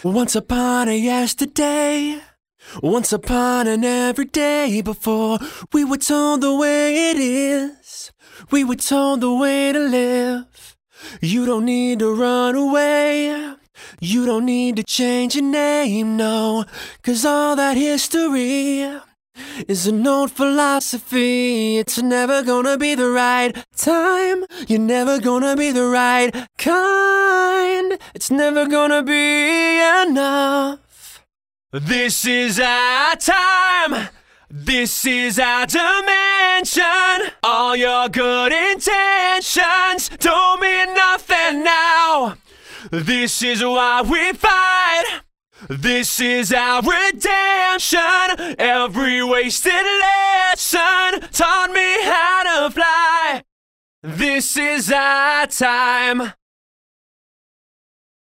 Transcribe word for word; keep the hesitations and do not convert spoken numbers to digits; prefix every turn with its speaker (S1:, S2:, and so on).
S1: Once upon a yesterday, once upon an everyday before, we were told the way it is, we were told the way to live. You don't need to run away, you don't need to change your name, no, 'cause all that history is an old philosophy. It's never gonna be the right time, you're never gonna be the right kind, it's never gonna be enough. This is our time, this is our dimension. All your good intentions don't mean nothing now. This is why we fight, this is our redemption. Every wasted lesson taught me how to fly. This is our time.